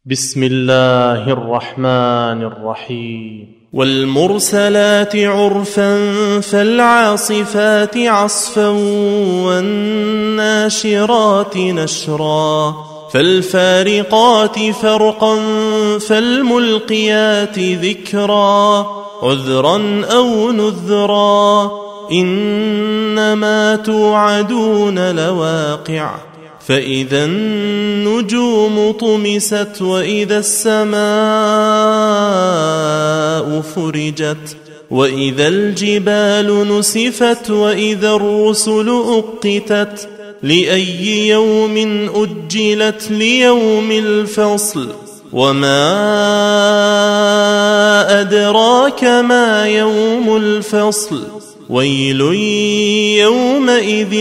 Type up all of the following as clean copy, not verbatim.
بسم الله الرحمن الرحيم والمرسلات عرفا فالعاصفات عصفا والناشرات نشرا فالفارقات فرقا فالملقيات ذكرا عذرا أو نذرا إنما توعدون لواقع فإذا النجوم طمست وإذا السماء فرجت وإذا الجبال نسفت وإذا الرسل أقتت لأي يوم أجلت ليوم الفصل وما أدراك ما يوم الفصل ويل يومئذ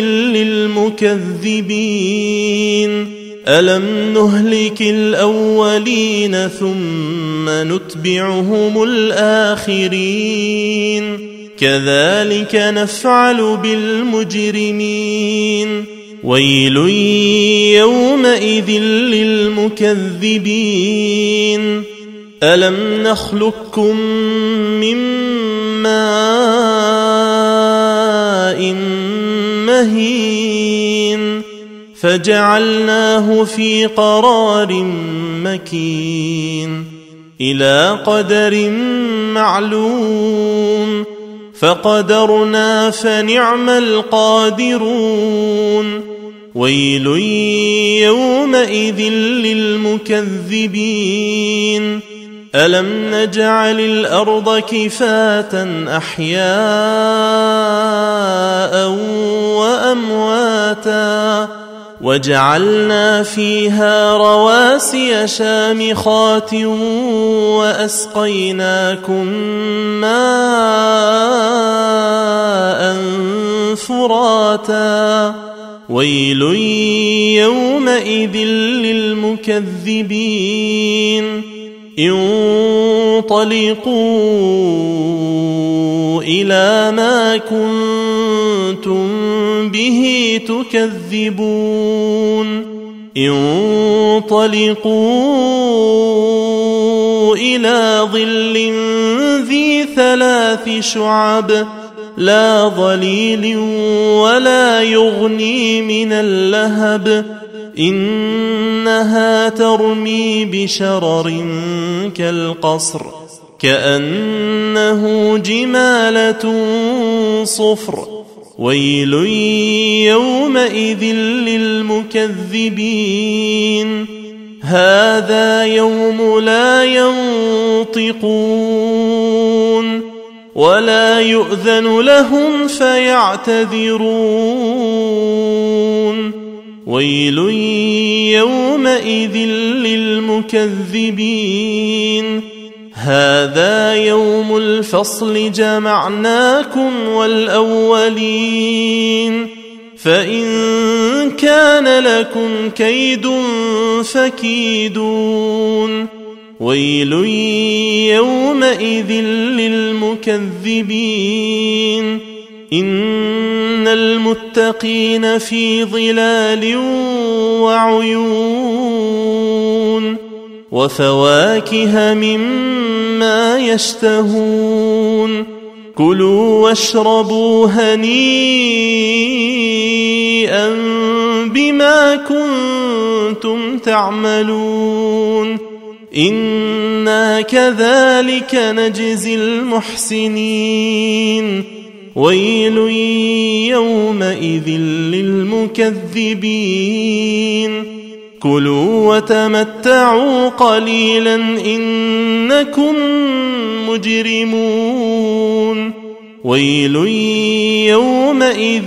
للمكذبين ألم نهلك الأولين ثم نتبعهم الآخرين كذلك نفعل بالمجرمين ويل يومئذ للمكذبين ألم نخلقكم من ماء مهين فجعلناه في قرار مكين إلى قدر معلوم فقدرنا فنعم القادرون ويل يومئذ للمكذبين ألم نجعل الأرض كفاة أحياء وأمواتا وجعلنا فيها رواسي شامخات وأسقيناكم ماء فراتا ويل يومئذ للمكذبين انطلقوا إلى ما كنتم به تكذبون انطلقوا إلى ظل ذي 3 شعب لا ظليل ولا يغني من اللهب إنها ترمي بشرر كالقصر كأنه جمالة صفر ويل يومئذ للمكذبين هذا يوم لا ينطقون ولا يؤذن لهم فيعتذرون ويل يومئذ للمكذبين هذا يوم الفصل جمعناكم والأولين فإن كان لكم كيد فكيدون ويل يومئذ للمكذبين إن المتقين في ظلال وعيون وفواكه مما يشتهون كلوا واشربوا هنيئا بما كنتم تعملون إنا كذلك نجزي المحسنين ويل يومئذ للمكذبين كلوا وتمتعوا قليلا إنكم مجرمون ويل يومئذ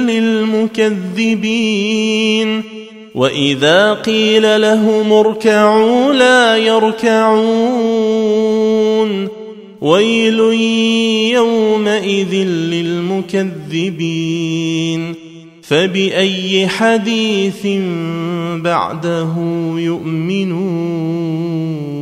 للمكذبين وإذا قيل لهم اركعوا لا يركعون ويل يومئذ للمكذبين فبأي حديث بعده يؤمنون